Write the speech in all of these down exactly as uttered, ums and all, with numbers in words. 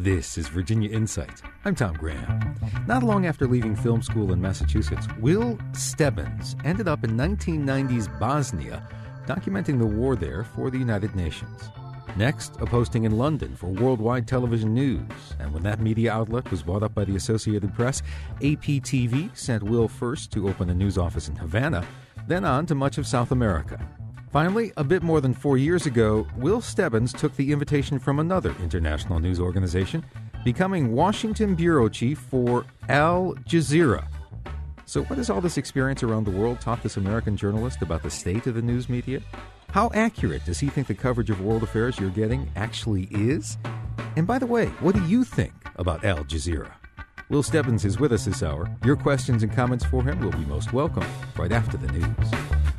This is Virginia Insight. I'm Tom Graham. Not long after leaving film school in Massachusetts, Will Stebbins ended up in nineteen nineties Bosnia, documenting the war there for the United Nations. Next, a posting in London for Worldwide Television News. And when that media outlet was bought up by the Associated Press, A P T V sent Will first to open a news office in Havana, then on to much of South America. Finally, a bit more than four years ago, Will Stebbins took the invitation from another international news organization, becoming Washington bureau chief for Al Jazeera. So what has all this experience around the world taught this American journalist about the state of the news media? How accurate does he think the coverage of world affairs you're getting actually is? And by the way, what do you think about Al Jazeera? Will Stebbins is with us this hour. Your questions and comments for him will be most welcome right after the news.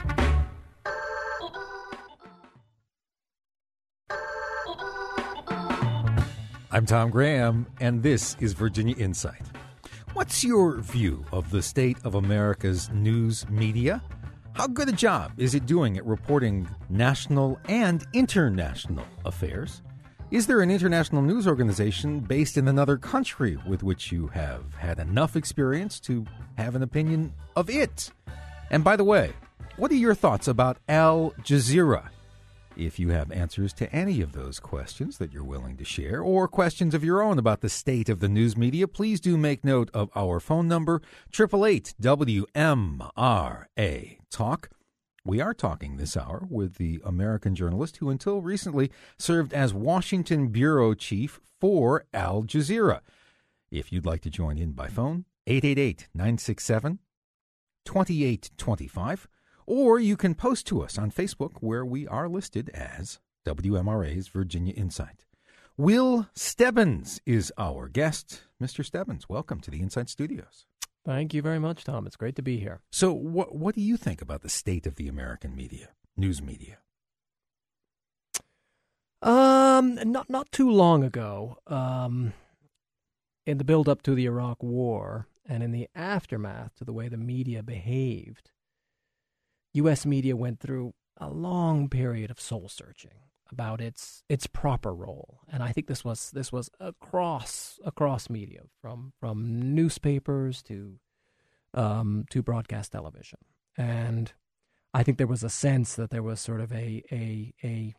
I'm Tom Graham, and this is Virginia Insight. What's your view of the state of America's news media? How good a job is it doing at reporting national and international affairs? Is there an international news organization based in another country with which you have had enough experience to have an opinion of it? And by the way, what are your thoughts about Al Jazeera? If you have answers to any of those questions that you're willing to share, or questions of your own about the state of the news media, please do make note of our phone number, eight eight eight W M R A Talk. We are talking this hour with the American journalist who until recently served as Washington bureau chief for Al Jazeera. If you'd like to join in by phone, eight eight eight, nine six seven, two eight two five. Or you can post to us on Facebook, where we are listed as W M R A's Virginia Insight. Will Stebbins is our guest. Mister Stebbins, welcome to the Insight Studios. Thank you very much, Tom. It's great to be here. So what what do you think about the state of the American media, news media? Um, not not too long ago, um, in the build-up to the Iraq War and in the aftermath to the way the media behaved, U S media went through a long period of soul-searching about its its proper role, and I think this was this was across across media, from from newspapers to um, to broadcast television, and I think there was a sense that there was sort of a a a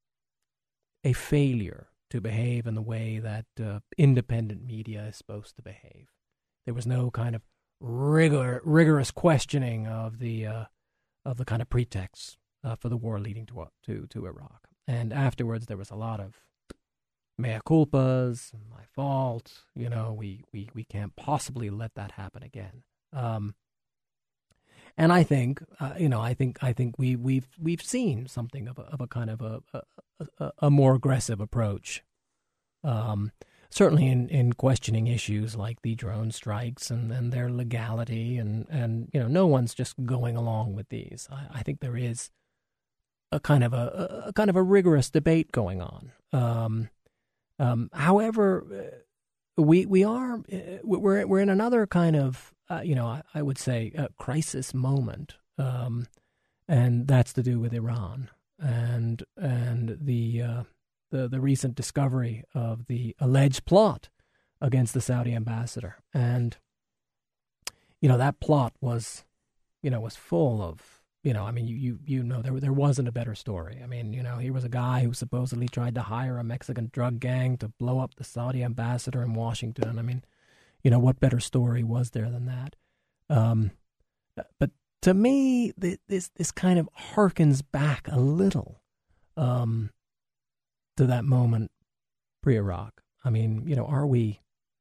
a failure to behave in the way that uh, independent media is supposed to behave. There was no kind of rigor rigorous questioning of the uh, of the kind of pretexts uh, for the war leading to, to to Iraq. And afterwards, there was a lot of mea culpas, my fault, you know, we, we, we can't possibly let that happen again. Um, and I think, uh, you know, I think I think we, we've we've seen something of a, of a kind of a, a, a, a more aggressive approach, um, certainly in, in questioning issues like the drone strikes and, and their legality, and, and you know, no one's just going along with these. I, I think there is a kind of a, a kind of a rigorous debate going on. Um, um, however, we we are we're we're in another kind of uh, you know I, I would say a crisis moment, um, and that's to do with Iran and and the. Uh, The, the recent discovery of the alleged plot against the Saudi ambassador. And, you know, that plot was, you know, was full of, you know, I mean, you, you, you know, there, there wasn't a better story. I mean, you know, here was a guy who supposedly tried to hire a Mexican drug gang to blow up the Saudi ambassador in Washington. I mean, you know, what better story was there than that? Um, but to me, this, this kind of harkens back a little, um, to that moment pre-Iraq. I mean, you know, are we,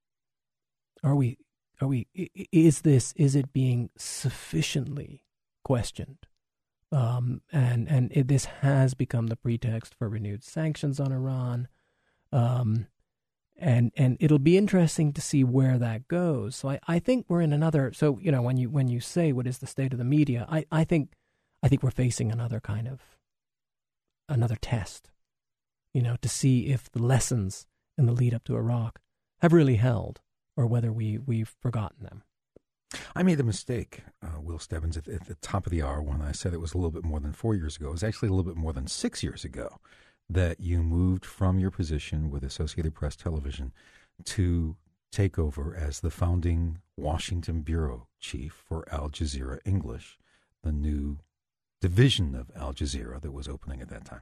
are we, are we, is this, is it being sufficiently questioned? Um, and, and it, this has become the pretext for renewed sanctions on Iran. Um, and, and it'll be interesting to see where that goes. So I, I think we're in another, so, you know, when you, when you say what is the state of the media, I, I think, I think we're facing another kind of, another test, you know, to see if the lessons in the lead up to Iraq have really held, or whether we, we've forgotten them. I made a mistake, uh, Will Stebbins, at, at the top of the hour when I said it was a little bit more than four years ago. It was actually a little bit more than six years ago that you moved from your position with Associated Press Television to take over as the founding Washington bureau chief for Al Jazeera English, the new division of Al Jazeera that was opening at that time.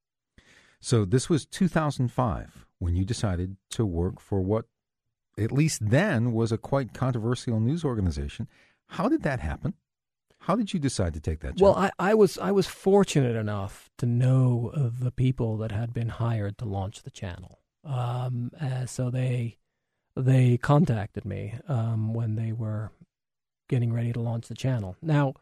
So this was two thousand five when you decided to work for what, at least then, was a quite controversial news organization. How did that happen? How did you decide to take that job? Well, I, I was I was fortunate enough to know of the people that had been hired to launch the channel. Um, uh, so they they contacted me um, when they were getting ready to launch the channel. Now,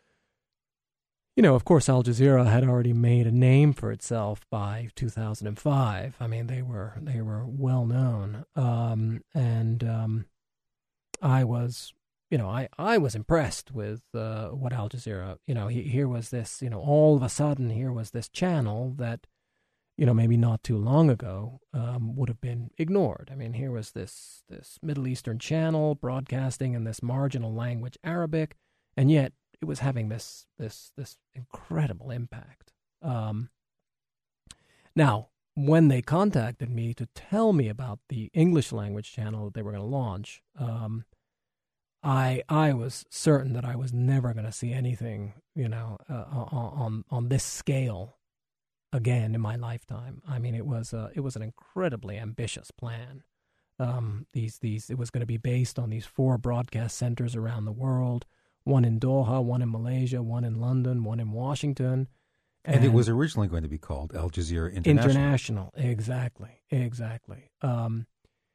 you know, of course, Al Jazeera had already made a name for itself by two thousand five. I mean, they were they were well known, um, and um, I was. You know, I, I was impressed with uh, what Al Jazeera, you know, he, here was this, you know, all of a sudden here was this channel that, you know, maybe not too long ago um, would have been ignored. I mean, here was this this Middle Eastern channel broadcasting in this marginal language, Arabic, and yet it was having this this this incredible impact. Um, now, when they contacted me to tell me about the English language channel that they were going to launch, um, I I was certain that I was never going to see anything, you know, uh, on on this scale again in my lifetime. I mean, it was a, it was an incredibly ambitious plan. Um, these these it was going to be based on these four broadcast centers around the world: one in Doha, one in Malaysia, one in London, one in Washington. And, and it was originally going to be called Al Jazeera International. International, exactly, exactly. Um,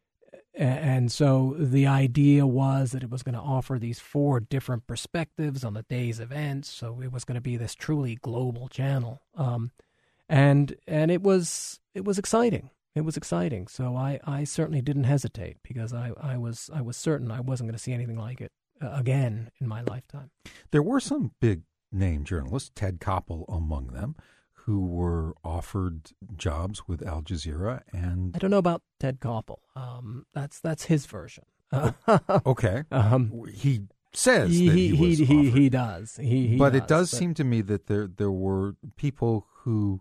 And so the idea was that it was going to offer these four different perspectives on the day's events. So it was going to be this truly global channel, um, and and it was it was exciting. It was exciting. So I, I certainly didn't hesitate because I, I was I was certain I wasn't going to see anything like it uh, again in my lifetime. There were some big name journalists, Ted Koppel among them, who were offered jobs with Al Jazeera, and I don't know about Ted Koppel. Um, that's that's his version. Okay, um, he says he that he, he was he, he, offered. he does. He, he but does, it does but... seem to me that there there were people who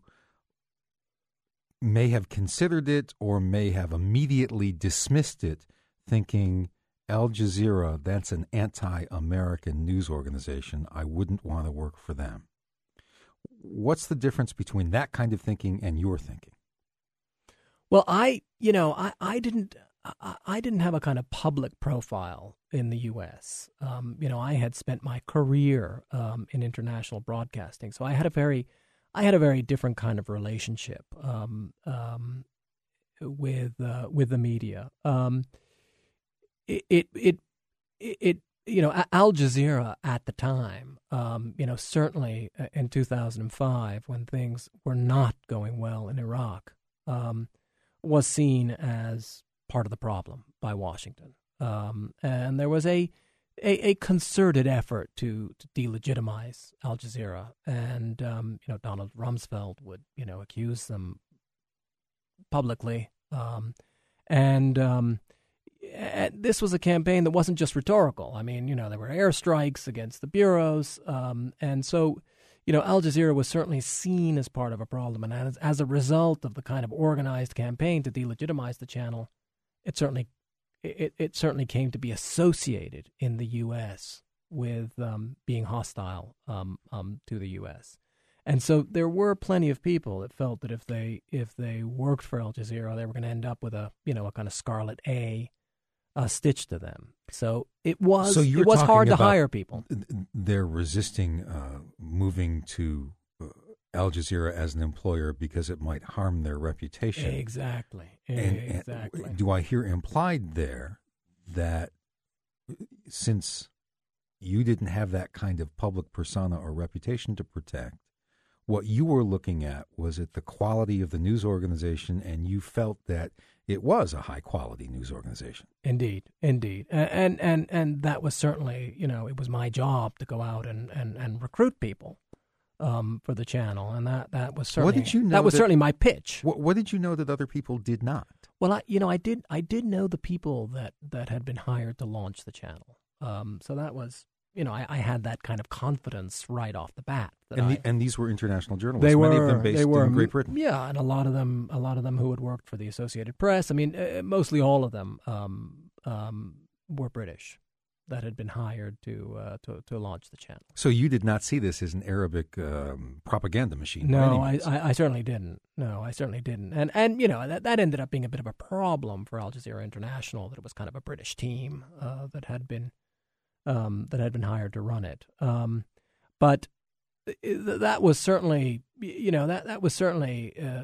may have considered it or may have immediately dismissed it, thinking Al Jazeera, that's an anti-American news organization. I wouldn't want to work for them. What's the difference between that kind of thinking and your thinking? Well, I, you know, I, I didn't, I, I didn't have a kind of public profile in the U S. Um, you know, I had spent my career um, in international broadcasting, so I had a very, I had a very different kind of relationship um, um, with uh, with the media. Um, it, it, it, it. You know, Al Jazeera at the time, um, you know, certainly in two thousand five, when things were not going well in Iraq, um, was seen as part of the problem by Washington. Um, and there was a, a, a concerted effort to, to delegitimize Al Jazeera. And, um, you know, Donald Rumsfeld would, you know, accuse them publicly. Um, and... Um, This was a campaign that wasn't just rhetorical. I mean, you know, there were airstrikes against the bureaus. Um, and so, you know, Al Jazeera was certainly seen as part of a problem. And as, as a result of the kind of organized campaign to delegitimize the channel, it certainly it, it certainly came to be associated in the U S with um, being hostile um, um, to the U S. And so there were plenty of people that felt that if they if they worked for Al Jazeera, they were going to end up with a, you know, a kind of scarlet A Uh, stitched to them. So it was so it was hard to hire people. They're resisting uh, moving to uh, Al Jazeera as an employer because it might harm their reputation. Exactly. And, exactly. And do I hear implied there that since you didn't have that kind of public persona or reputation to protect, what you were looking at was at the quality of the news organization, and you felt that it was a high-quality news organization. Indeed, indeed. And, and and that was certainly, you know, it was my job to go out and, and, and recruit people um, for the channel, and that, that was certainly, what did you know that was that, certainly my pitch. What, what did you know that other people did not? Well, I, you know, I did I did know the people that, that had been hired to launch the channel. Um, so that was, you know, I, I had that kind of confidence right off the bat. That and, I, the, and these were international journalists, they were, many of them based they were, in Great Britain. Yeah, and a lot of them, a lot of them who had worked for the Associated Press. I mean, uh, mostly all of them um, um, were British that had been hired to, uh, to to launch the channel. So you did not see this as an Arabic um, propaganda machine? by any No, I, means. I, I certainly didn't. No, I certainly didn't. And, and you know, that, that ended up being a bit of a problem for Al Jazeera International, that it was kind of a British team uh, that had been um, that had been hired to run it. Um, but th- that was certainly, you know, that, that was certainly, uh,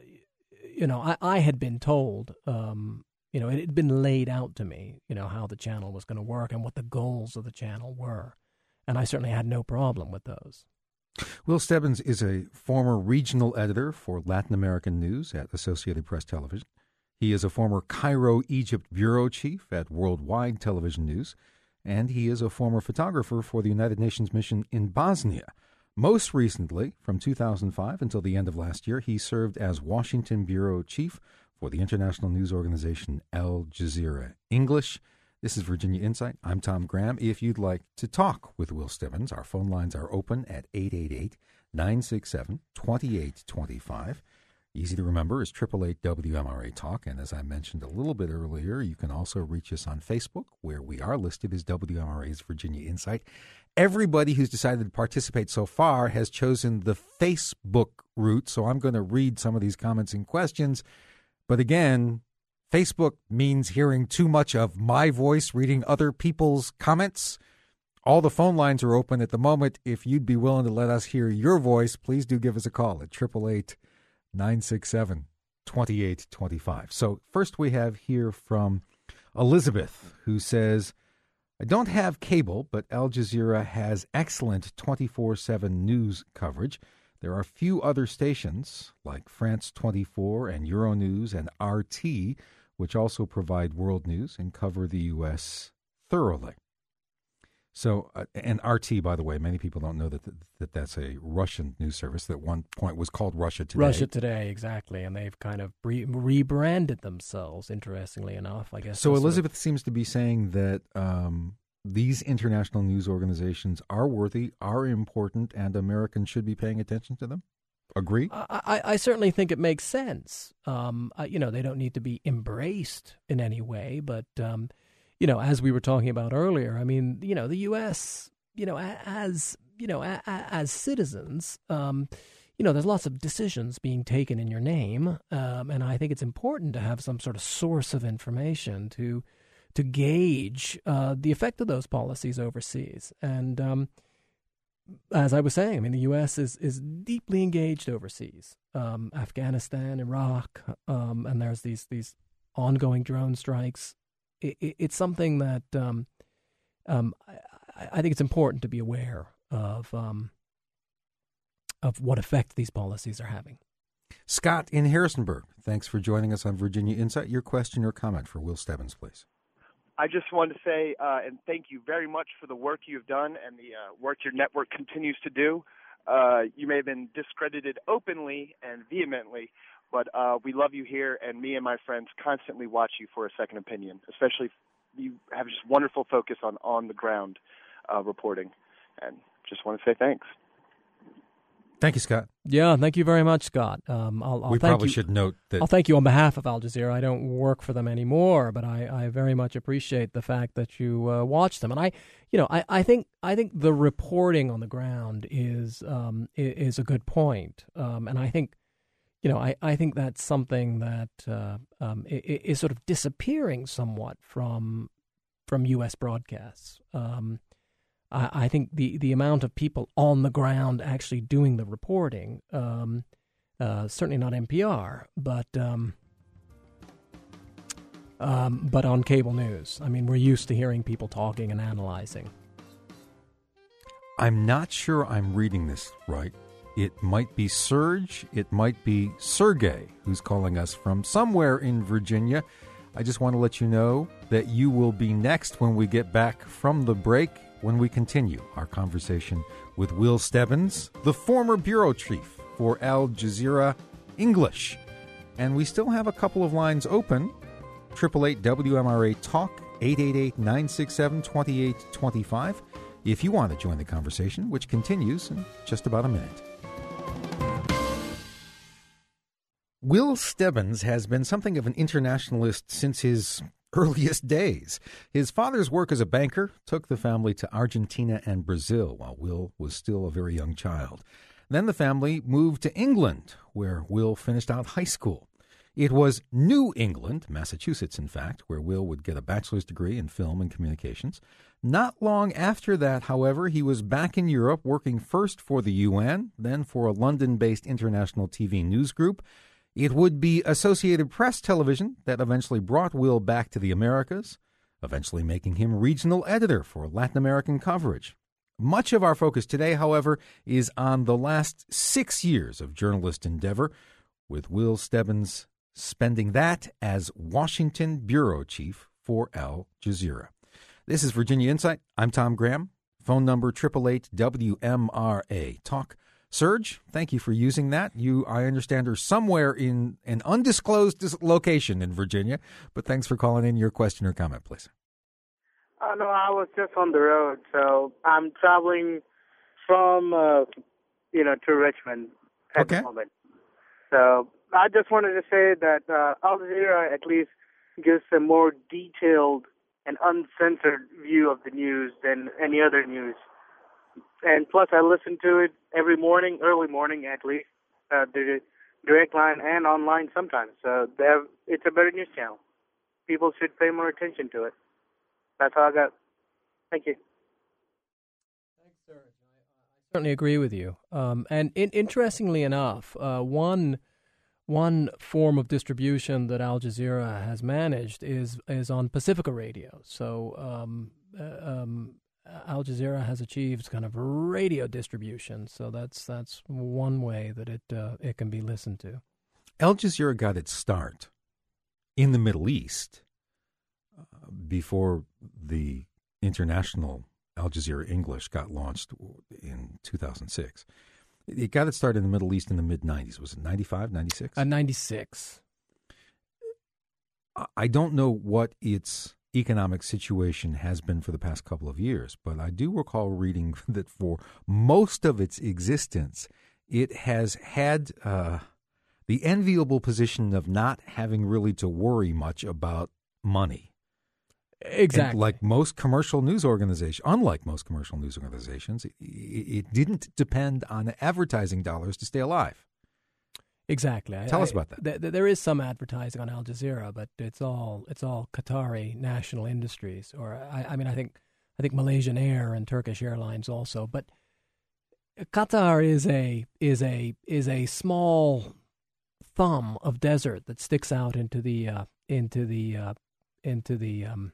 you know, I, I had been told, um, you know, it had been laid out to me, you know, how the channel was going to work and what the goals of the channel were. And I certainly had no problem with those. Will Stebbins is a former regional editor for Latin American news at Associated Press Television. He is a former Cairo, Egypt bureau chief at Worldwide Television News, and he is a former photographer for the United Nations mission in Bosnia. Most recently, from two thousand five until the end of last year, he served as Washington bureau chief for the international news organization Al Jazeera English. This is Virginia Insight. I'm Tom Graham. If you'd like to talk with Will Stebbins, our phone lines are open at eight eight eight, nine six seven, two eight two five. Easy to remember is eight eight eight W M R A Talk. And as I mentioned a little bit earlier, you can also reach us on Facebook, where we are listed as W M R A's Virginia Insight. Everybody who's decided to participate so far has chosen the Facebook route, so I'm going to read some of these comments and questions. But again, Facebook means hearing too much of my voice reading other people's comments. All the phone lines are open at the moment. If you'd be willing to let us hear your voice, please do give us a call at eight eight eight, nine six seven, two eight two five. So first we have here from Elizabeth, who says, I don't have cable, but Al Jazeera has excellent twenty-four seven news coverage. There are few other stations like France twenty-four and Euronews and R T, which also provide world news and cover the U S thoroughly. So, uh, and R T, by the way, many people don't know that, th- that that's a Russian news service that at one point was called Russia Today. Russia Today, exactly. And they've kind of re- rebranded themselves, interestingly enough, I guess. So Elizabeth sort of seems to be saying that um, these international news organizations are worthy, are important, and Americans should be paying attention to them? Agree? I, I, I certainly think it makes sense. Um, I, you know, they don't need to be embraced in any way, but, um, you know, as we were talking about earlier, I mean, you know, the U S, you know, as, you know, a, a, as citizens, um, you know, there's lots of decisions being taken in your name, um, and I think it's important to have some sort of source of information to to gauge uh, the effect of those policies overseas. And um, as I was saying, I mean, the U S is, is deeply engaged overseas. Um, Afghanistan, Iraq, um, and there's these these ongoing drone strikes. It, it, it's something that um, um, I, I think it's important to be aware of um, of what effect these policies are having. Scott in Harrisonburg, thanks for joining us on Virginia Insight. Your question or comment for Will Stebbins, please. I just wanted to say uh, and thank you very much for the work you've done and the uh, work your network continues to do. Uh, you may have been discredited openly and vehemently, but uh, we love you here, and me and my friends constantly watch you for a second opinion, especially you have just wonderful focus on on-the-ground uh, reporting. And just want to say thanks. Thank you, Scott. Yeah, thank you very much, Scott. Um, I'll, I'll we thank probably you. should note that. I'll thank you on behalf of Al Jazeera. I don't work for them anymore, but I, I very much appreciate the fact that you uh, watch them. And I, you know, I, I think I think the reporting on the ground is um, is a good point. Um, and I think, you know, I, I think that's something that uh, um, is sort of disappearing somewhat from from U S broadcasts. Um, I think the, the amount of people on the ground actually doing the reporting, um, uh, certainly not N P R, but um, um, but on cable news. I mean, we're used to hearing people talking and analyzing. I'm not sure I'm reading this right. It might be Serge, it might be Sergey, who's calling us from somewhere in Virginia. I just want to let you know that you will be next when we get back from the break, when we continue our conversation with Will Stebbins, the former bureau chief for Al Jazeera English. And we still have a couple of lines open. eight eight eight W M R A Talk, eight eight eight, nine six seven, two eight two five. if you want to join the conversation, which continues in just about a minute. Will Stebbins has been something of an internationalist since his earliest days. His father's work as a banker took the family to Argentina and Brazil while Will was still a very young child. Then the family moved to England, where Will finished out high school. It was New England, Massachusetts, in fact, where Will would get a bachelor's degree in film and communications. Not long after that, however, he was back in Europe working first for the U N, then for a London-based international T V news group. It would be Associated Press Television that eventually brought Will back to the Americas, eventually making him regional editor for Latin American coverage. Much of our focus today, however, is on the last six years of journalist endeavor, with Will Stebbins spending that as Washington bureau chief for Al Jazeera. This is Virginia Insight. I'm Tom Graham. Phone number eight eight eight W M R A. Talk. Serge, thank you for using that. You, I understand, are somewhere in an undisclosed dis- location in Virginia, but thanks for calling in. Your question or comment, please. Uh, no, I was just on the road, so I'm traveling from, uh, you know, to Richmond at okay. the moment. So I just wanted to say that uh, Al Jazeera at least gives a more detailed and uncensored view of the news than any other news. And plus, I listen to it every morning, early morning at least, uh, the direct line and online sometimes. So they have, it's a better news channel. People should pay more attention to it. That's all I got. Thank you. Thanks, Serge. I, I certainly agree with you. Um, and in, interestingly enough, uh, one one form of distribution that Al Jazeera has managed is is on Pacifica Radio. So um, uh, um, Al Jazeera has achieved kind of radio distribution. So that's that's one way that it uh, it can be listened to. Al Jazeera got its start in the Middle East uh, before the international Al Jazeera English got launched in two thousand six. It got its start in the Middle East in the mid-nineties. Was it ninety-five, ninety-six? Uh, ninety-six. I don't know what its economic situation has been for the past couple of years, but I do recall reading that for most of its existence, it has had uh, the enviable position of not having really to worry much about money. Exactly. And like most commercial news organizations, unlike most commercial news organizations, it, it didn't depend on advertising dollars to stay alive. Exactly. Tell I, us about that. Th- th- there is some advertising on Al Jazeera, but it's all it's all Qatari national industries, or I, I mean, I think I think Malaysian Air and Turkish Airlines also. But Qatar is a is a is a small thumb of desert that sticks out into the uh, into the uh, into the um,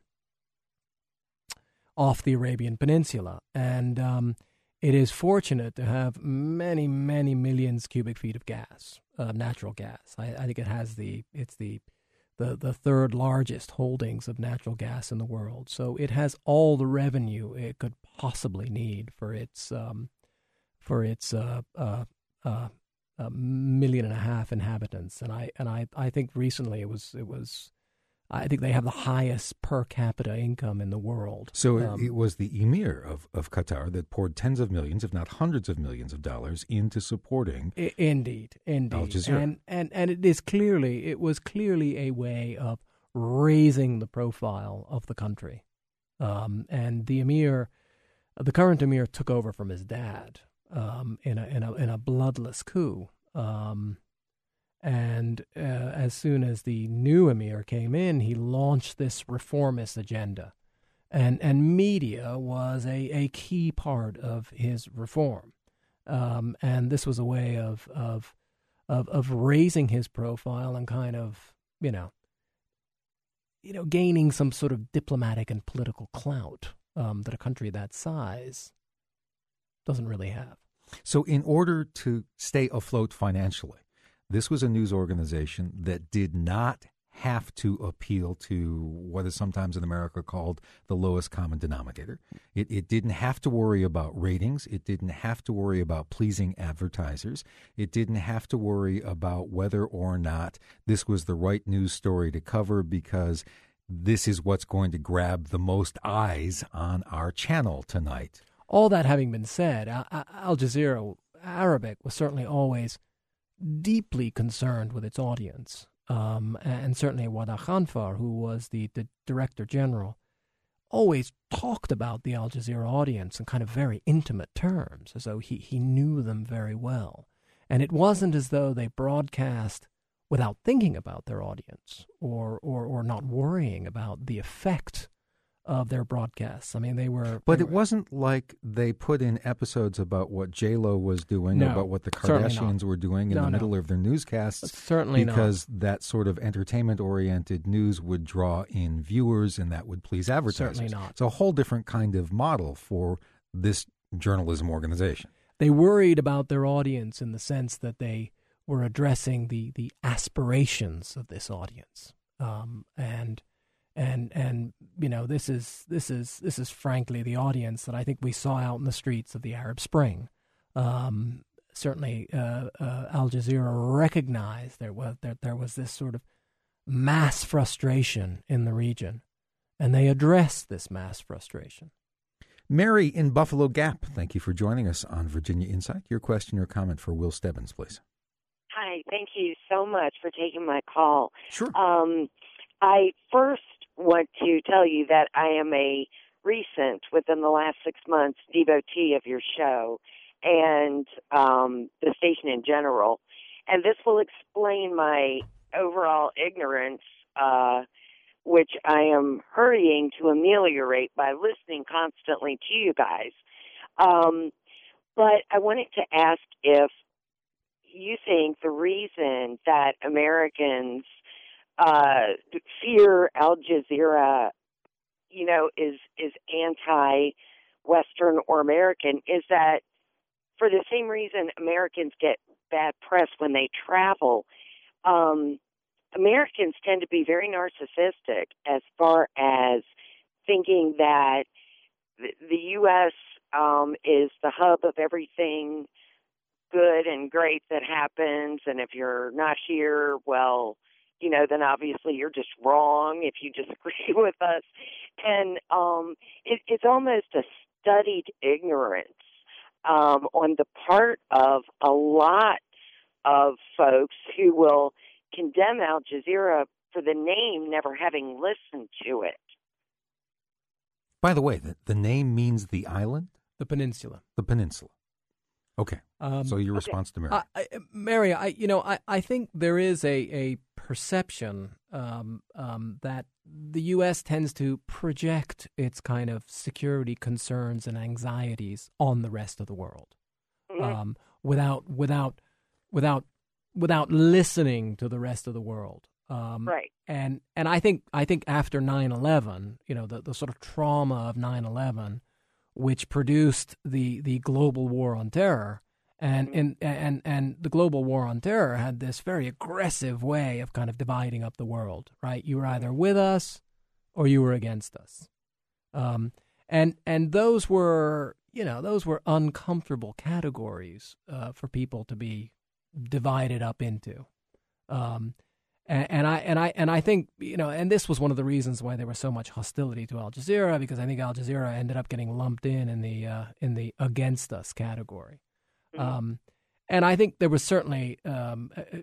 off the Arabian Peninsula, and um, it is fortunate to have many, many millions cubic feet of gas, uh, natural gas. I, I think it has the it's the, the the third largest holdings of natural gas in the world. So it has all the revenue it could possibly need for its um, for its uh, uh, uh, a million and a half inhabitants. And I and I, I think recently it was it was. I think they have the highest per capita income in the world. So um, it was the emir of, of Qatar that poured tens of millions, if not hundreds of millions of dollars into supporting I- indeed, indeed. Al Jazeera. And, and, and it is clearly, it was clearly a way of raising the profile of the country. Um, and the emir, the current emir took over from his dad um, in, a, in, a, in a bloodless coup. Um And uh, as soon as the new emir came in, he launched this reformist agenda. And and media was a, a key part of his reform. Um, and this was a way of, of of of raising his profile and kind of, you know, you know, gaining some sort of diplomatic and political clout um, that a country that size doesn't really have. So in order to stay afloat financially, this was a news organization that did not have to appeal to what is sometimes in America called the lowest common denominator. It, it didn't have to worry about ratings. It didn't have to worry about pleasing advertisers. It didn't have to worry about whether or not this was the right news story to cover because this is what's going to grab the most eyes on our channel tonight. all that having been said, Al, Al Jazeera Arabic was certainly always deeply concerned with its audience. Um, and certainly Wada Khanfar, who was the, the director general, always talked about the Al Jazeera audience in kind of very intimate terms, as though he, he knew them very well. And it wasn't as though they broadcast without thinking about their audience or, or, or not worrying about the effect of their broadcasts. I mean, they were... But they it were, wasn't like they put in episodes about what J-Lo was doing No, or about what the certainly Kardashians not. were doing in No, the no. middle of their newscasts. Certainly not. Because that sort of entertainment-oriented news would draw in viewers and that would please advertisers. Certainly not. It's a whole different kind of model for this journalism organization. They worried about their audience in the sense that they were addressing the, the aspirations of this audience. Um, and... And and you know this is this is this is frankly the audience that I think we saw out in the streets of the Arab Spring. Um, certainly, uh, uh, Al Jazeera recognized there was that there was this sort of mass frustration in the region, and they addressed this mass frustration. Mary in Buffalo Gap, thank you for joining us on Virginia Insight. Your question or comment for Will Stebbins, please. Hi, thank you so much for taking my call. Sure. Um, I first want to tell you that I am a recent, within the last six months, devotee of your show and um, the station in general. And this will explain my overall ignorance, uh, which I am hurrying to ameliorate by listening constantly to you guys. Um, but I wanted to ask if you think the reason that Americans Uh, fear Al Jazeera, you know, is is anti-Western or American, is that for the same reason Americans get bad press when they travel. Um, Americans tend to be very narcissistic as far as thinking that the, the U S um, is the hub of everything good and great that happens, and if you're not here, well, you know, then obviously you're just wrong if you disagree with us. And um, it, it's almost a studied ignorance um, on the part of a lot of folks who will condemn Al Jazeera for the name, never having listened to it. By the way, the, the name means the island? The peninsula. The peninsula. Okay. Um, so your okay. response to Mary. I, I, Mary, I, you know, I, I think there is a, a perception um, um, that the U S tends to project its kind of security concerns and anxieties on the rest of the world, Mm-hmm. um, without without without without listening to the rest of the world. Um, right. And and I think I think after nine eleven, you know, the, the sort of trauma of nine eleven, which produced the, the global war on terror. And, in, and and the global war on terror had this very aggressive way of kind of dividing up the world, right? You were either with us or you were against us. Um, and and those were, you know, those were uncomfortable categories uh, for people to be divided up into. Um, and, and I and I and I think, you know, and this was one of the reasons why there was so much hostility to Al Jazeera, because I think Al Jazeera ended up getting lumped in in the uh, in the against us category. Um, and I think there was certainly um, uh,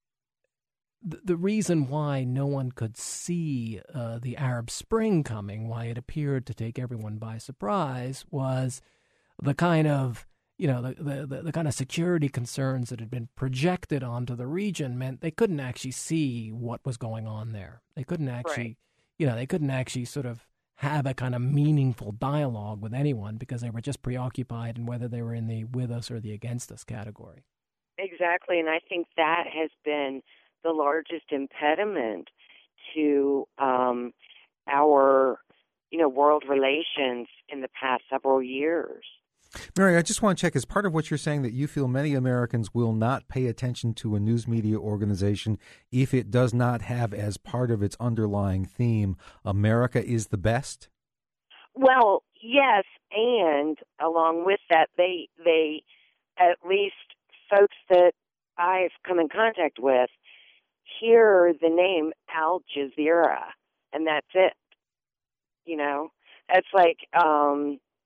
the, the reason why no one could see uh, the Arab Spring coming, why it appeared to take everyone by surprise, was the kind of, you know, the, the, the, the kind of security concerns that had been projected onto the region meant they couldn't actually see what was going on there. They couldn't actually, Right. you know, they couldn't actually sort of have a kind of meaningful dialogue with anyone because they were just preoccupied in whether they were in the with us or the against us category. Exactly, and I think that has been the largest impediment to um, our, you know, world relations in the past several years. Mary, I just want to check, as part of what you're saying, that you feel many Americans will not pay attention to a news media organization if it does not have as part of its underlying theme, America is the best? Well, yes, and along with that, they, they at least folks that I've come in contact with hear the name Al Jazeera, and that's it. You know, that's like... Um,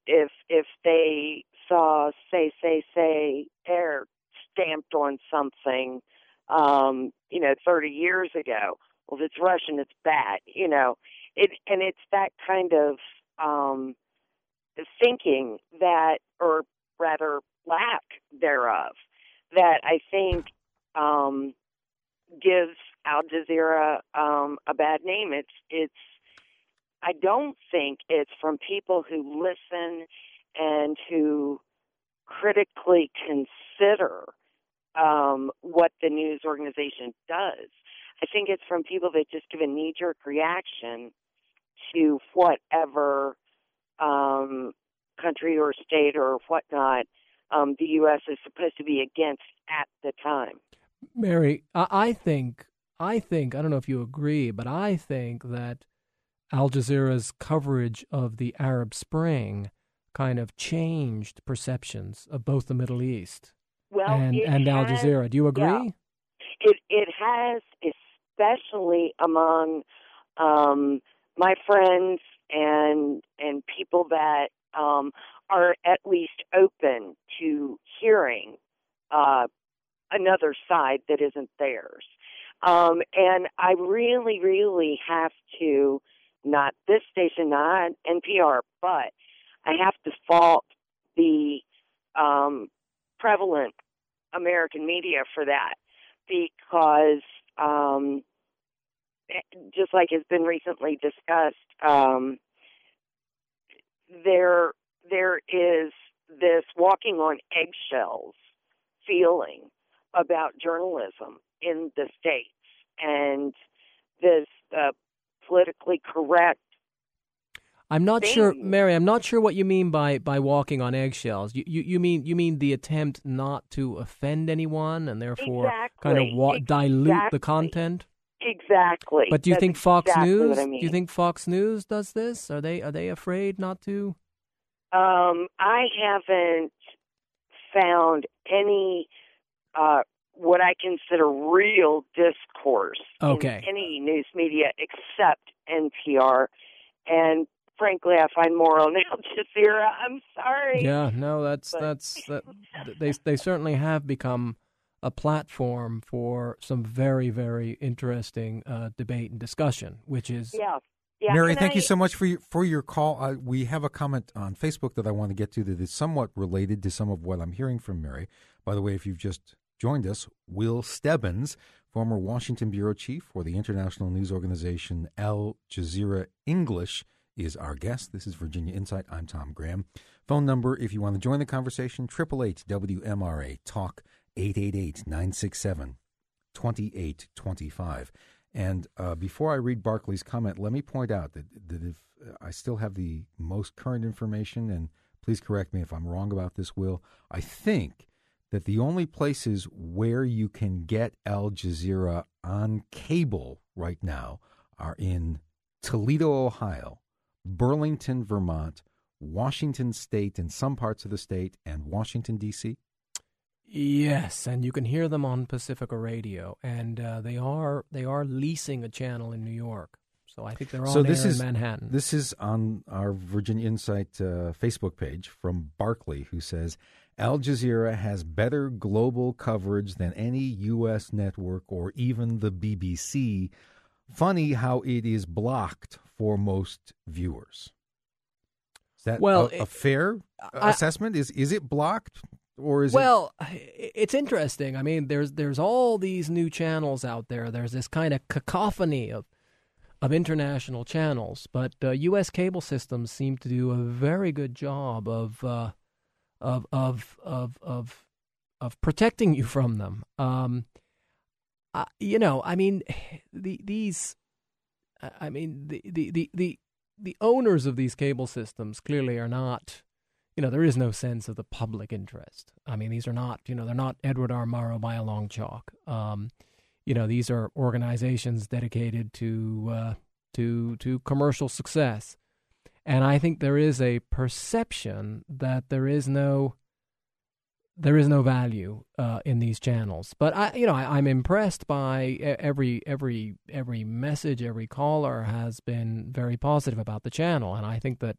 if if they saw say say say air stamped on something, um, you know, thirty years ago. Well, if it's Russian, it's bad, you know. It and it's that kind of um, thinking that, or rather lack thereof, that I think um, gives Al Jazeera um, a bad name. It's it's. I don't think it's from people who listen and who critically consider um, what the news organization does. I think it's from people that just give a knee-jerk reaction to whatever um, country or state or whatnot um, the U S is supposed to be against at the time. Mary, I, I think, I think, I don't know if you agree, but I think that Al Jazeera's coverage of the Arab Spring kind of changed perceptions of both the Middle East well, and, and Al has, Jazeera. Do you agree? Yeah. It it has, especially among um, my friends and and people that um, are at least open to hearing uh, another side that isn't theirs. Um, and I really, really have to. Not this station, not N P R, but I have to fault the um, prevalent American media for that, because um, just like has been recently discussed, um, there there is this walking on eggshells feeling about journalism in the States, and this uh, politically correct. I'm not thing. sure, Mary. I'm not sure what you mean by, by walking on eggshells. You, you you mean you mean the attempt not to offend anyone and therefore exactly. kind of wa- exactly. dilute the content. Exactly. But do you That's think Fox exactly News? What I mean. Do you think Fox News does this? Are they are they afraid not to? Um, I haven't found any uh, what I consider real discourse Okay. in any news media except N P R, and frankly, I find more on Al Jazeera. I'm sorry. Yeah, no, that's but. that's that. They they certainly have become a platform for some very very interesting uh, debate and discussion, which is yeah. Yeah, Mary, and thank I, you so much for your, for your call. Uh, we have a comment on Facebook that I want to get to that is somewhat related to some of what I'm hearing from Mary. By the way, if you've just joined us, Will Stebbins, former Washington bureau chief for the international news organization Al Jazeera English, is our guest. This is Virginia Insight. I'm Tom Graham. Phone number, if you want to join the conversation, eight eight eight W M R A, talk, eight eight eight, nine six seven, two eight two five. And uh, before I read Barclay's comment, let me point out that, that if uh, I still have the most current information, and please correct me if I'm wrong about this, Will, I think that the only places where you can get Al Jazeera on cable right now are in Toledo, Ohio, Burlington, Vermont, Washington State in some parts of the state, and Washington, D C yes, and you can hear them on Pacifica Radio, and uh, they are they are leasing a channel in New York. So I think they're on so this air is, in Manhattan. This is on our Virginia Insight uh, Facebook page from Barclay, who says, Al Jazeera has better global coverage than any U S network or even the B B C. Funny how it is blocked for most viewers. Is that well, a, a fair I, assessment? Is is it blocked? Or is well, it... it's interesting. I mean, there's there's all these new channels out there. There's this kind of cacophony of of international channels, but uh, U S cable systems seem to do a very good job of uh, of of of of of protecting you from them. Um, uh, you know, I mean, the these, I mean, the the the the, the owners of these cable systems clearly are not. You know, there is no sense of the public interest. I mean, these are not, you know, they're not Edward R. Murrow by a long chalk. Um, you know, these are organizations dedicated to uh, to to commercial success. And I think there is a perception that there is no there is no value uh, in these channels. But I, you know, I, I'm impressed by every every every message, every caller has been very positive about the channel, and I think that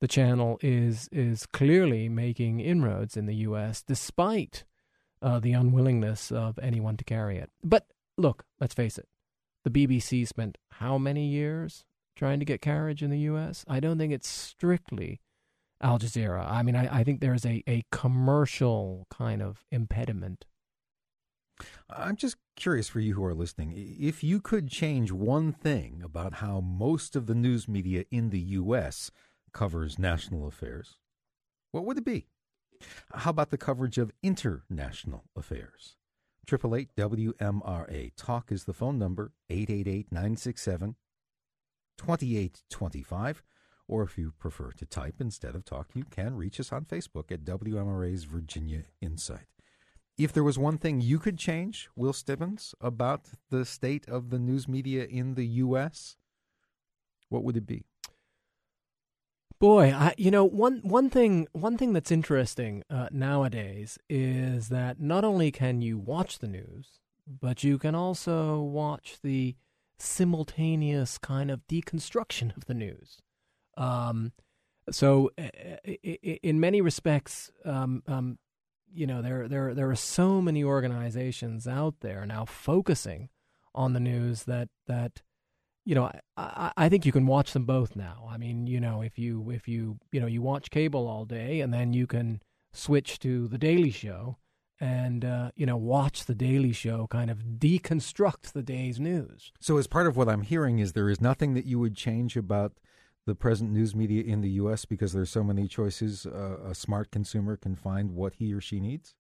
the channel is is clearly making inroads in the U S despite uh, the unwillingness of anyone to carry it. But look, let's face it, the B B C spent how many years trying to get carriage in the U S? I don't think it's strictly Al Jazeera. I mean, I, I think there's a, a commercial kind of impediment. I'm just curious for you who are listening, if you could change one thing about how most of the news media in the U S covers national affairs, what would it be? How about the coverage of international affairs? eight eight eight W M R A. Talk is the phone number, eight eight eight, nine six seven, two eight two five. Or if you prefer to type instead of talk, you can reach us on Facebook at W M R A's Virginia Insight. If there was one thing you could change, Will Stebbins, about the state of the news media in the U S, what would it be? Boy, I, you know, one one thing one thing that's interesting uh, nowadays is that not only can you watch the news, but you can also watch the simultaneous kind of deconstruction of the news. Um, so, uh, in many respects, um, um, you know, there there there are so many organizations out there now focusing on the news that that. You know, I, I think you can watch them both now. I mean, you know, if you if you you know you watch cable all day, and then you can switch to the Daily Show, and uh, you know watch the Daily Show kind of deconstruct the day's news. So, as part of what I'm hearing, is there is nothing that you would change about the present news media in the U S because there's so many choices. Uh, a smart consumer can find what he or she needs.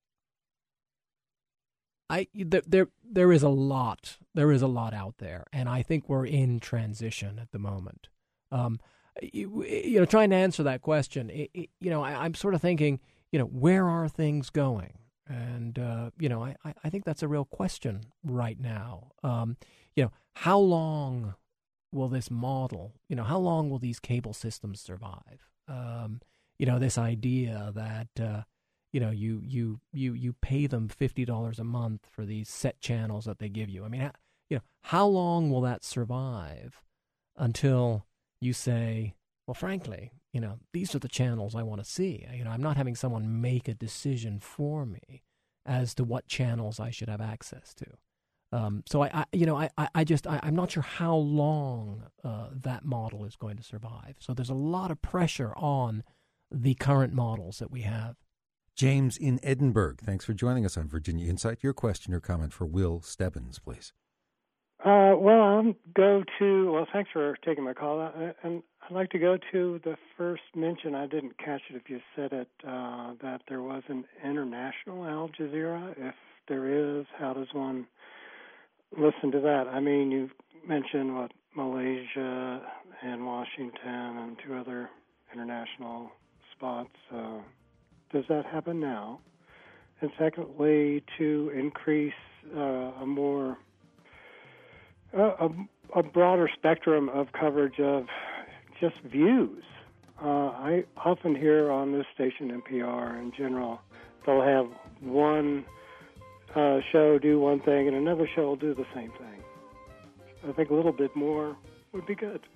I there, there there is a lot there is a lot out there, and I think we're in transition at the moment. Um, you, you know, trying to answer that question, it, it, you know, I, I'm sort of thinking, you know, where are things going? And uh, you know, I, I think that's a real question right now. Um, you know, how long will this model? You know, how long will these cable systems survive? Um, you know, this idea that. Uh, You know, you you you you pay them fifty dollars a month for these set channels that they give you. I mean, you know, how long will that survive until you say, well, frankly, you know, these are the channels I want to see. You know, I'm not having someone make a decision for me as to what channels I should have access to. Um, so I, I, you know, I, I just I, I'm not sure how long uh, that model is going to survive. So there's a lot of pressure on the current models that we have. James in Edinburgh, thanks for joining us on Virginia Insight. Your question or comment for Will Stebbins, please. Uh, well, I'll go to, well, thanks for taking my call. Uh, and I'd like to go to the first mention. I didn't catch it if you said it, uh, that there was an international Al Jazeera. If there is, how does one listen to that? I mean, you mentioned, what, Malaysia and Washington and two other international spots. Uh, Does that happen now? And secondly, to increase uh, a more uh, a, a broader spectrum of coverage of just views. Uh, I often hear on this station, N P R in general, they'll have one uh, show do one thing and another show will do the same thing. I think a little bit more would be good.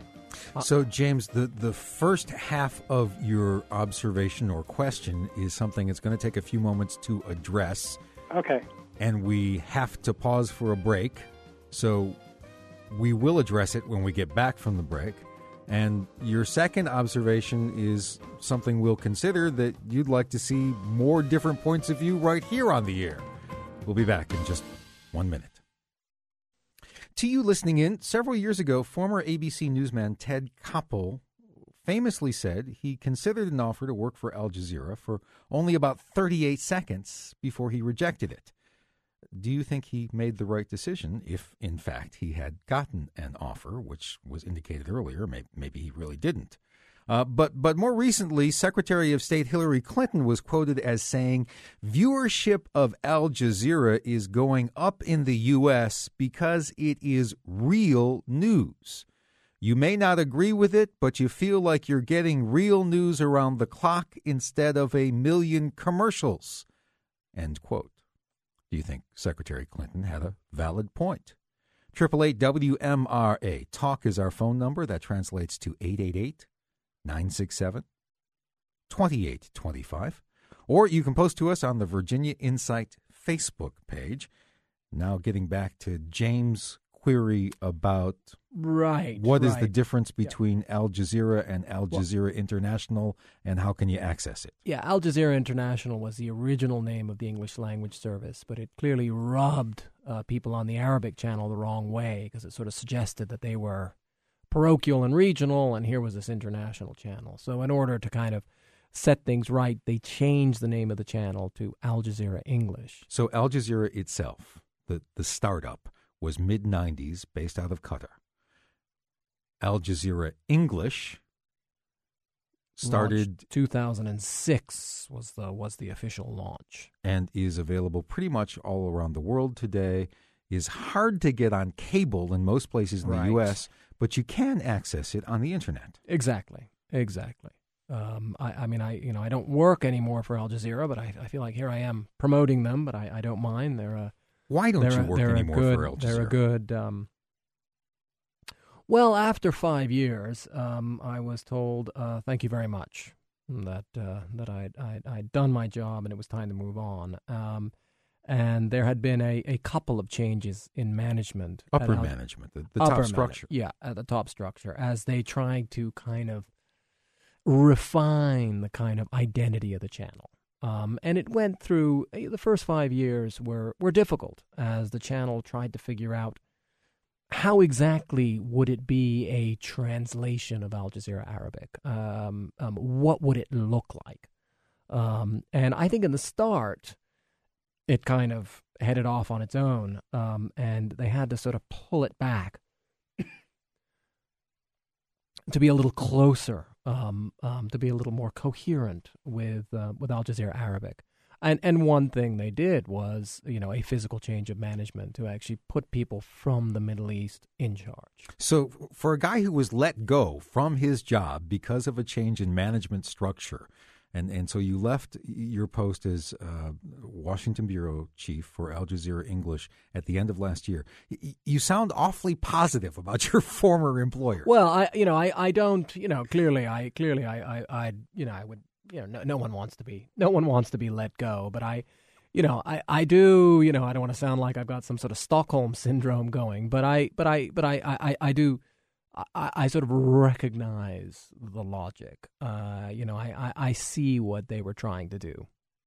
So, James, the, the first half of your observation or question is something that's going to take a few moments to address. Okay. And we have to pause for a break. So we will address it when we get back from the break. And your second observation is something we'll consider, that you'd like to see more different points of view right here on the air. We'll be back in just one minute. To you listening in, several years ago, former A B C newsman Ted Koppel famously said he considered an offer to work for Al Jazeera for only about thirty-eight seconds before he rejected it. Do you think he made the right decision if, in fact, he had gotten an offer, which was indicated earlier? Maybe, maybe he really didn't. Uh, but but more recently, Secretary of State Hillary Clinton was quoted as saying, viewership of Al Jazeera is going up in the U S because it is real news. You may not agree with it, but you feel like you're getting real news around the clock instead of a million commercials. End quote. Do you think Secretary Clinton had a valid point? eight eight eight W M R A. Talk is our phone number. That translates to eight eight eight nine six seven, two eight two five. Or you can post to us on the Virginia Insight Facebook page. Now getting back to James' query about right, what is right. the difference between yeah. Al Jazeera and Al Jazeera well, International, and how can you access it? Yeah, Al Jazeera International was the original name of the English language service, but it clearly rubbed uh, people on the Arabic channel the wrong way because it sort of suggested that they were parochial and regional, and here was this international channel. So in order to kind of set things right, they changed the name of the channel to Al Jazeera English. So Al Jazeera itself, the, the startup, was mid nineties, based out of Qatar. Al Jazeera English started Launched two thousand six was the was the official launch, and is available pretty much all around the world today. Is hard to get on cable in most places in right. the U S, but you can access it on the internet. Exactly, exactly. Um, I, I mean, I you know I don't work anymore for Al Jazeera, but I, I feel like here I am promoting them. But I, I don't mind. They're a why don't they're you a, work anymore good, for Al Jazeera? They're a good. Um, well, after five years, um, I was told, uh, "Thank you very much," that uh, that I'd, I'd I'd done my job and it was time to move on. Um, and there had been a, a couple of changes in management, upper Al- management, the, the upper top structure. Man- yeah, at the top structure, as they tried to kind of refine the kind of identity of the channel. Um, and it went through, the first five years were, were difficult as the channel tried to figure out how exactly would it be a translation of Al Jazeera Arabic? Um, um, what would it look like? Um, and I think in the start, it kind of headed off on its own, um, and they had to sort of pull it back to be a little closer, um, um, to be a little more coherent with uh, with Al Jazeera Arabic. And and one thing they did was, you know, a physical change of management to actually put people from the Middle East in charge. So for a guy who was let go from his job because of a change in management structure, and, and so you left your post as uh, Washington bureau chief for Al Jazeera English at the end of last year, y- you sound awfully positive about your former employer. Well, I you know I, I don't you know clearly I clearly I I I you know I would. You know, no, no one wants to be, no one wants to be let go. But I, you know, I, I do, you know, I don't want to sound like I've got some sort of Stockholm syndrome going, but I, but I, but I, I, I do, I, I sort of recognize the logic. Uh, you know, I, I, I see what they were trying to do.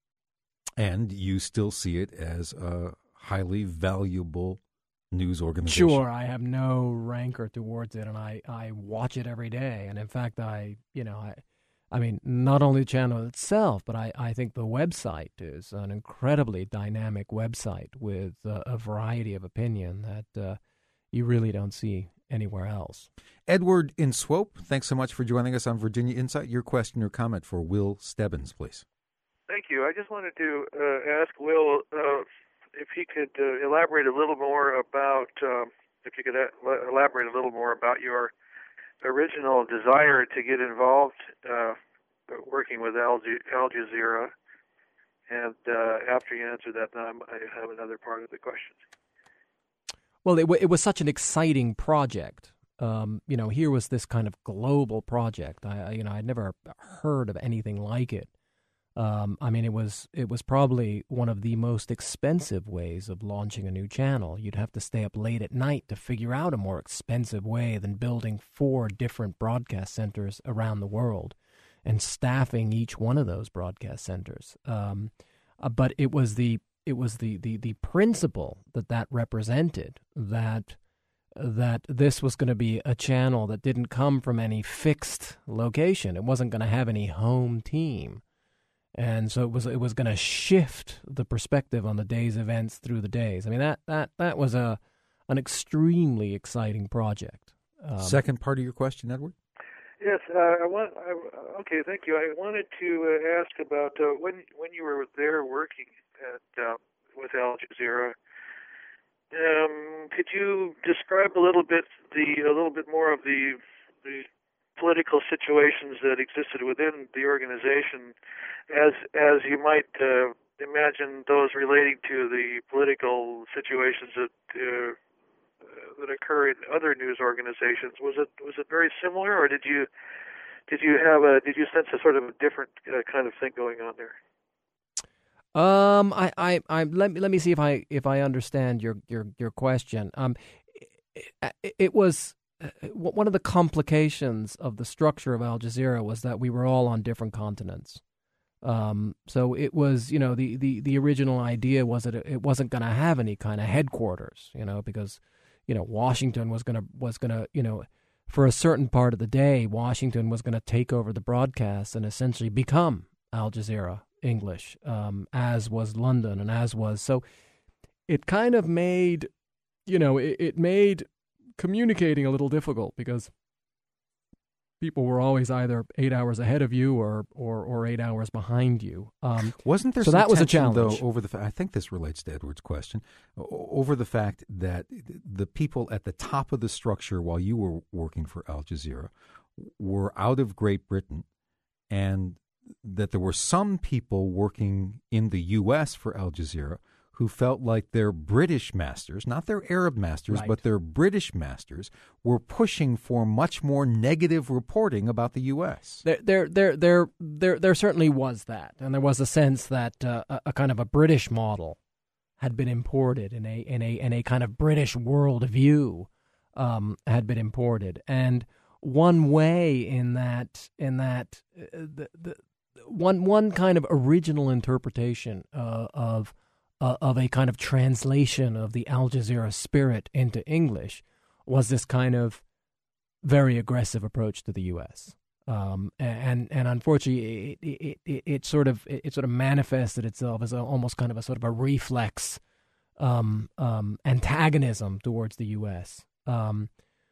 And you still see it as a highly valuable news organization. Sure, I have no rancor towards it, and I, I watch it every day. And in fact, I, you know, I. I mean, not only the channel itself, but I, I think the website is an incredibly dynamic website with uh, a variety of opinion that uh, you really don't see anywhere else. Edward in Swope, thanks so much for joining us on Virginia Insight. Your question or comment for Will Stebbins, please. Thank you. I just wanted to uh, ask Will uh, if he could uh, elaborate a little more about, uh, if you could uh, elaborate a little more about your original desire to get involved uh, working with Al, Al Jazeera, and uh, after you answer that, then I have another part of the question. Well, it, w- it was such an exciting project. Um, you know, here was this kind of global project. I, you know, I'd never heard of anything like it. Um, I mean, it was it was probably one of the most expensive ways of launching a new channel. You'd have to stay up late at night to figure out a more expensive way than building four different broadcast centers around the world and staffing each one of those broadcast centers. Um, uh, but it was the it was the, the, the principle that that represented, that that this was going to be a channel that didn't come from any fixed location. It wasn't going to have any home team. And so it was it was going to shift the perspective on the day's events through the days. I mean, that that, that was a an extremely exciting project. Um, Second part of your question, Edward? Yes, uh, I want. I, okay, thank you. I wanted to uh, ask about uh, when when you were there working at uh, with Al Jazeera. Um, could you describe a little bit the a little bit more of the the political situations that existed within the organization, as as you might uh, imagine those relating to the political situations that uh, that occur in other news organizations? Was it was it very similar, or did you did you have a did you sense a sort of a different uh, kind of thing going on there? Um, I, I, I let me let me see if I if I understand your your your question. Um, it, it was uh, one of the complications of the structure of Al Jazeera was that we were all on different continents. Um, so it was, you know, the, the, the original idea was that it, it wasn't going to have any kind of headquarters, you know, because, you know, Washington was going to was going to, you know, for a certain part of the day, Washington was going to take over the broadcast and essentially become Al Jazeera English, um, as was London and as was. So it kind of made, you know, it, it made communicating a little difficult because people were always either eight hours ahead of you or or, or eight hours behind you. Um, Wasn't there so some that was a tension, challenge, though, over the fa- I think this relates to Edward's question, over the fact that the people at the top of the structure while you were working for Al Jazeera were out of Great Britain, and that there were some people working in the U S for Al Jazeera who felt like their British masters, not their Arab masters, right. but their British masters, were pushing for much more negative reporting about the U S. There, there, there, there, there, there certainly was that, and there was a sense that uh, a, a kind of a British model had been imported, in a in a in a kind of British worldview um, had been imported, and one way in that in that uh, the, the one one kind of original interpretation uh, of. Uh, of a kind of translation of the Al Jazeera spirit into English was this kind of very aggressive approach to the U S. Um, and and unfortunately, it it, it, it sort of it, it sort of manifested itself as a, almost kind of a sort of a reflex um, um, antagonism towards the U S, um,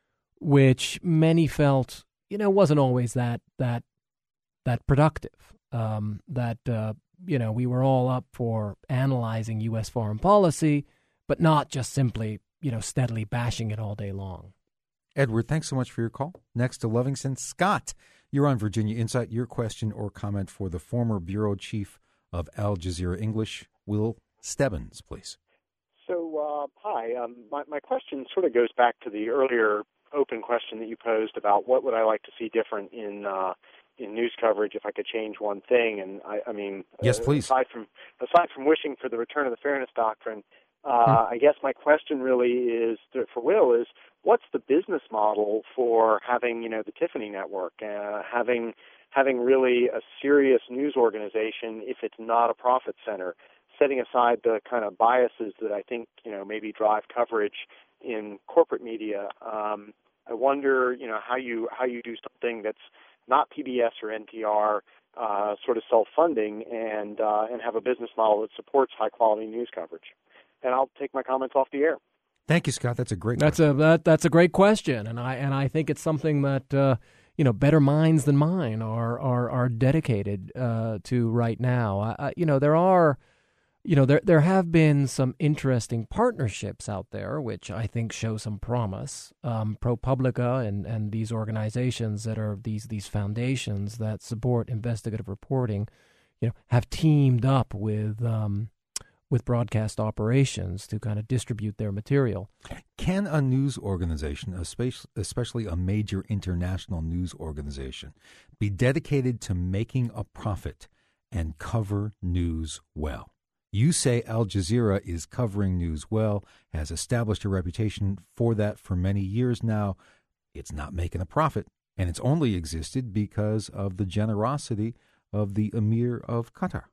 which many felt, you know, wasn't always that that that productive. Um, that uh, you know, we were all up for analyzing U S foreign policy, but not just simply, you know, steadily bashing it all day long. Edward, thanks so much for your call. Next to Livingston, Scott, you're on Virginia Insight. Your question or comment for the former bureau chief of Al Jazeera English, Will Stebbins, please. So, uh, hi. Um, my, my question sort of goes back to the earlier open question that you posed about what would I like to see different in uh, in news coverage if I could change one thing. And I, I mean, yes, please. Uh, aside from aside from wishing for the return of the fairness doctrine, uh, hmm. I guess my question really is to, for Will is what's the business model for having, you know, the Tiffany Network, uh, having having really a serious news organization if it's not a profit center, setting aside the kind of biases that I think, you know, maybe drive coverage in corporate media. Um, I wonder, you know, how you how you do something that's not P B S or N P R, uh, sort of self-funding, and uh, and have a business model that supports high-quality news coverage. And I'll take my comments off the air. Thank you, Scott. That's a great. That's question. a that, that's a great question, and I and I think it's something that uh, you know better minds than mine are are are dedicated uh, to right now. I, I, you know there are. You know, there there have been some interesting partnerships out there, which I think show some promise. Um, ProPublica and, and these organizations that are these these foundations that support investigative reporting, you know, have teamed up with um, with broadcast operations to kind of distribute their material. Can a news organization, especially a major international news organization, be dedicated to making a profit and cover news well? You say Al Jazeera is covering news well, has established a reputation for that for many years now. It's not making a profit, and it's only existed because of the generosity of the Emir of Qatar.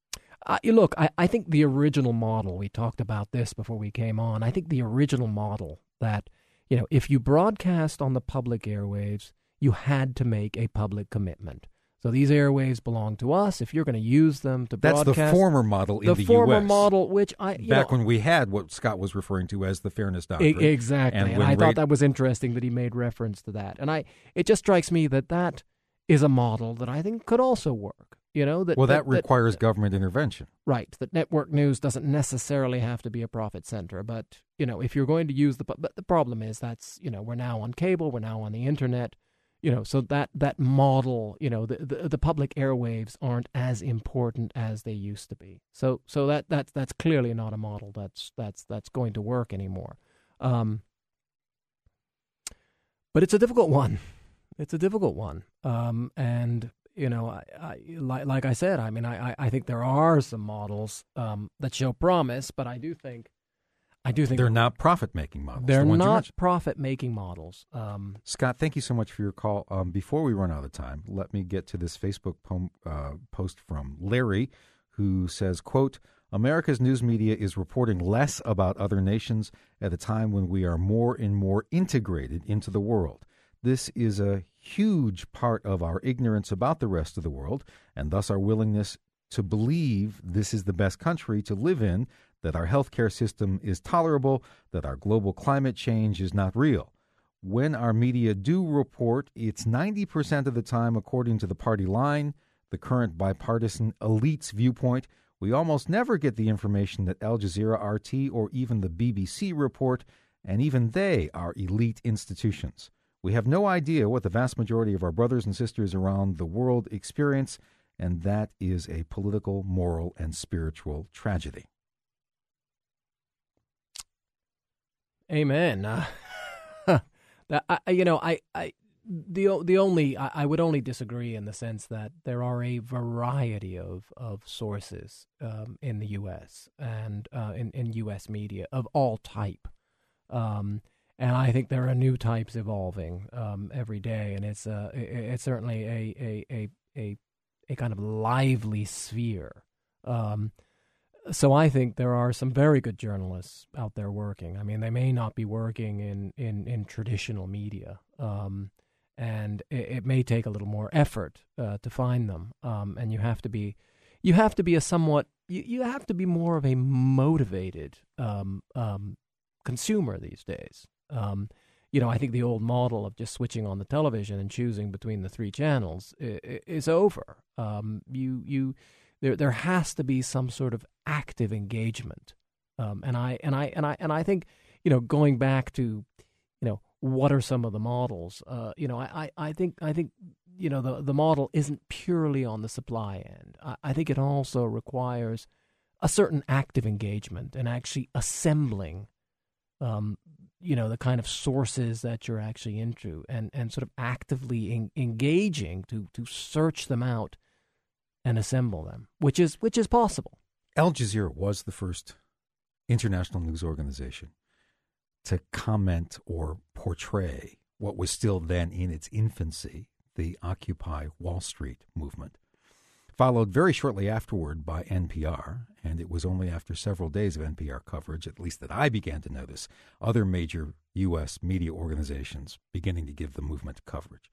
Uh, look, I, I think the original model, we talked about this before we came on, I think the original model that, you know, if you broadcast on the public airwaves, you had to make a public commitment. So these airwaves belong to us. If you're going to use them to That's broadcast... That's the former model in the, the U S. The former model, which I... You Back know, when we had what Scott was referring to as the fairness doctrine. Exactly. And, and I rate- thought that was interesting that he made reference to that. And I, it just strikes me that that is a model that I think could also work. You know, that, well, that, that requires that, government intervention. Right. That network news doesn't necessarily have to be a profit center. But, you know, if you're going to use the... But the problem is that's, you know, we're now on cable, we're now on the internet. You know, so that, that model, you know, the, the the public airwaves aren't as important as they used to be. So so that that's that's clearly not a model that's that's that's going to work anymore. Um, but it's a difficult one. It's a difficult one, um, and you know, I, I, like, like I said, I mean, I, I think there are some models um, that show promise, but I do think, I do think they're not profit-making models. They're the not profit-making models. Um, Scott, thank you so much for your call. Um, before we run out of time, let me get to this Facebook po- uh, post from Larry, who says, quote, America's news media is reporting less about other nations at a time when we are more and more integrated into the world. This is a huge part of our ignorance about the rest of the world, and thus our willingness to believe this is the best country to live in, that our healthcare system is tolerable, that our global climate change is not real. When our media do report, it's ninety percent of the time according to the party line, the current bipartisan elite's viewpoint. We almost never get the information that Al Jazeera, R T, or even the B B C report, and even they are elite institutions. We have no idea what the vast majority of our brothers and sisters around the world experience, and that is a political, moral, and spiritual tragedy. Amen. Uh, that, I, you know, I, I, the the only I, I would only disagree in the sense that there are a variety of of sources um, in the U S and uh, in in U S media of all type, um, and I think there are new types evolving um, every day, and it's uh, it, it's certainly a a, a a a kind of lively sphere. Um, So I think there are some very good journalists out there working. I mean, they may not be working in, in, in traditional media, um, and it, it may take a little more effort uh, to find them. Um, and you have to be, you have to be a somewhat, you, you have to be more of a motivated um, um, consumer these days. Um, you know, I think the old model of just switching on the television and choosing between the three channels is, is over. Um, you you. There, there has to be some sort of active engagement, um, and I and I and I and I think, you know, going back to, you know, what are some of the models? Uh, you know, I, I think I think you know the the model isn't purely on the supply end. I, I think it also requires a certain active engagement and actually assembling, um, you know, the kind of sources that you're actually into, and and sort of actively en- engaging to to search them out and assemble them, which is which is possible. Al Jazeera was the first international news organization to comment or portray what was still then in its infancy, the Occupy Wall Street movement, followed very shortly afterward by N P R, and it was only after several days of N P R coverage, at least that I began to notice other major U S media organizations beginning to give the movement coverage.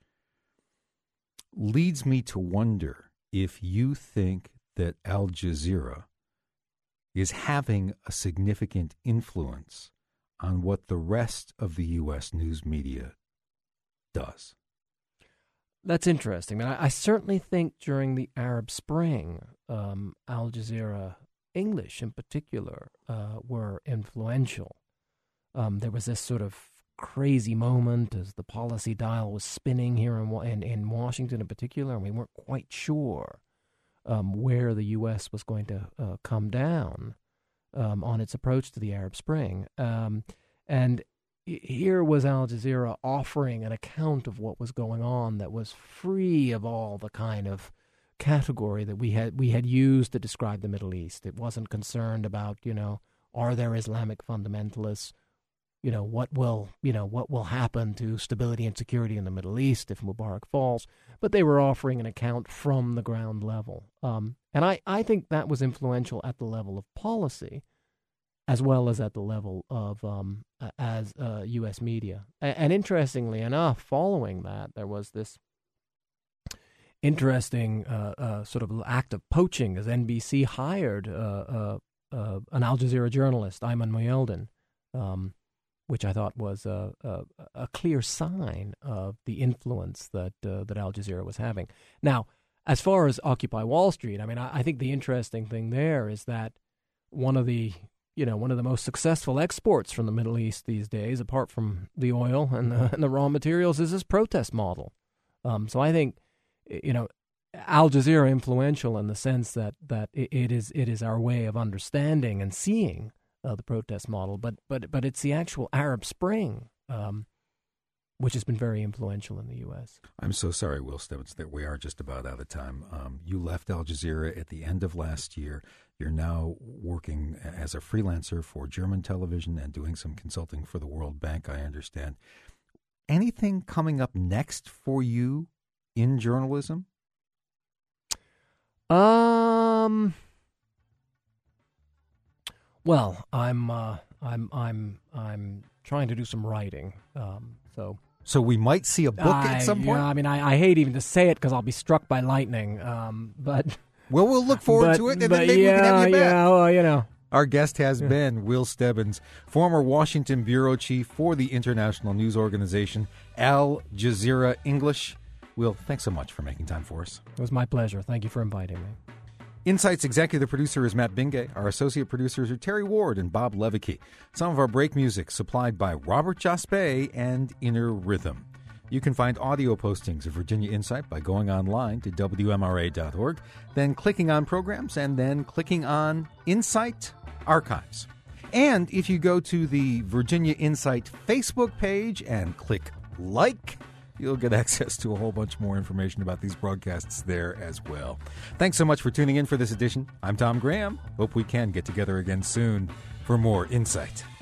Leads me to wonder if you think that Al Jazeera is having a significant influence on what the rest of the U S news media does. That's interesting. I, I certainly think during the Arab Spring, um, Al Jazeera English in particular uh, were influential. Um, there was this sort of crazy moment as the policy dial was spinning here in, in, in Washington in particular, and we weren't quite sure um, where the U S was going to uh, come down um, on its approach to the Arab Spring. Um, and here was Al Jazeera offering an account of what was going on that was free of all the kind of category that we had we had used to describe the Middle East. It wasn't concerned about, you know, are there Islamic fundamentalists? You know, what will, you know, what will happen to stability and security in the Middle East if Mubarak falls? But they were offering an account from the ground level. Um, and I, I think that was influential at the level of policy as well as at the level of um, uh, as uh, U S media. And, and interestingly enough, following that, there was this interesting uh, uh, sort of act of poaching as N B C hired uh, uh, uh, an Al Jazeera journalist, Ayman Mohyeldin, um, which I thought was a, a, a clear sign of the influence that uh, that Al Jazeera was having. Now, as far as Occupy Wall Street, I mean, I, I think the interesting thing there is that one of the you know one of the most successful exports from the Middle East these days, apart from the oil and the, and the raw materials, is this protest model. Um, so I think you know Al Jazeera influential in the sense that that it, it is it is our way of understanding and seeing Uh, the protest model, but but but it's the actual Arab Spring um, which has been very influential in the U S. I'm so sorry, Will Stebbins, that we are just about out of time. Um, you left Al Jazeera at the end of last year. You're now working as a freelancer for German television and doing some consulting for the World Bank, I understand. Anything coming up next for you in journalism? Um. Well, I'm uh, I'm I'm I'm trying to do some writing. Um, so. So we might see a book I, at some point? Yeah, I mean, I, I hate even to say it because I'll be struck by lightning. Um, but well, we'll look forward but, to it, and but then maybe yeah, we can have you back. Yeah, well, you know. Our guest has been Will Stebbins, former Washington bureau chief for the international news organization Al Jazeera English. Will, thanks so much for making time for us. It was my pleasure. Thank you for inviting me. Insight's executive producer is Matt Bingay. Our associate producers are Terry Ward and Bob Levicki. Some of our break music supplied by Robert Jaspe and Inner Rhythm. You can find audio postings of Virginia Insight by going online to W M R A dot org, then clicking on programs, and then clicking on Insight Archives. And if you go to the Virginia Insight Facebook page and click like, you'll get access to a whole bunch more information about these broadcasts there as well. Thanks so much for tuning in for this edition. I'm Tom Graham. Hope we can get together again soon for more Insight.